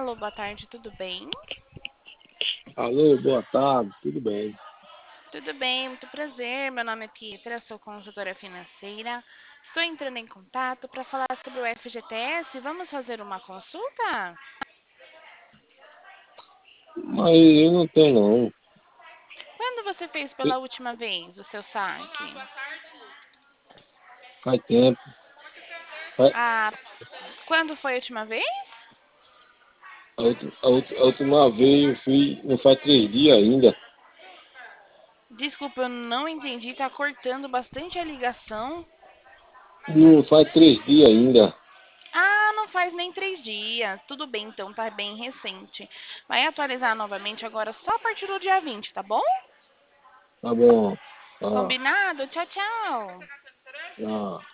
Alô, boa tarde, tudo bem? Alô, boa tarde, tudo bem? Tudo bem, muito prazer. Meu nome é Pietra, sou consultora financeira. Estou entrando em contato para falar sobre o FGTS. Vamos fazer uma consulta? Mas eu não tenho não. Quando você fez pela Tem- última vez o seu saque? Faz tempo. Faz- Ah, quando foi a última vez? a última vez eu fui, não faz 3 dias ainda. Desculpa, eu não entendi, tá cortando bastante a ligação. Não faz 3 dias ainda. Ah, não faz nem 3 dias. Tudo bem, então tá bem recente. Vai atualizar novamente agora só a partir do dia 20, tá bom? Tá bom. Tá, Combinado? Tchau, tchau. tá.